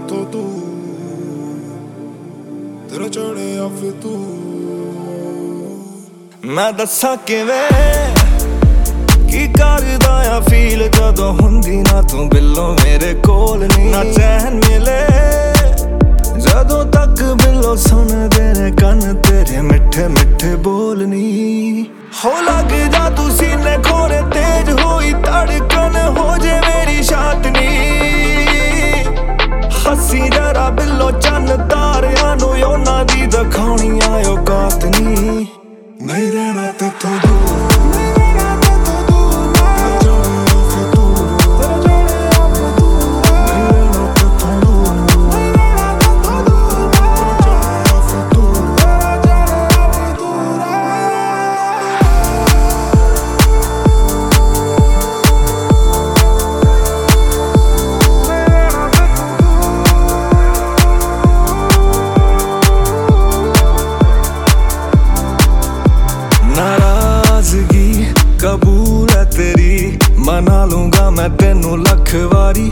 तो तू तेरा चढ़िया फितूर। मैं दस्सां किवें की करदा आ फील जदों हुंदी ना तू बिल्लो मेरे कोल नी। ना चैन मिले जदों तक बिल्लो सुनदे ने कन तेरे मिठे मिठे बोल नी। हो लग जा तू सीने खोरे तेज होई धड़कन हो जे मेरी छातनी। हसी जरा बिल्लो चन्न तारियां नूं उन्हां दी दिखाउणी औकात नी। नहीं रहना तेथों दूर कबूल है तेरी मना लूंगा मैं तेनू लख वारी।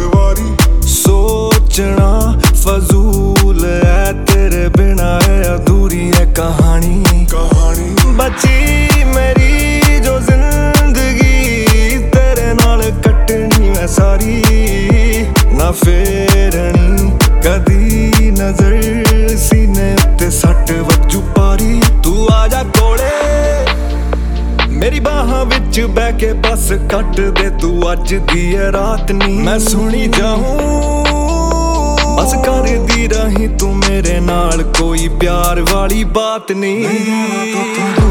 सोचना फजूल है तेरे बिना है अधूरी है कहानी। बची मेरी जो जिंदगी तेरे नाल कटनी मैं सारी। ना फेरनी कदी नजर सीने उत्ते सट वजू पारी। तू आजा कोले मेरी बाहां विच बह के बस कट दे तू अज दी है रात नी। मैं सुनी जाऊं बस कर दी रही तू मेरे नाल कोई प्यार वाली बात नहीं।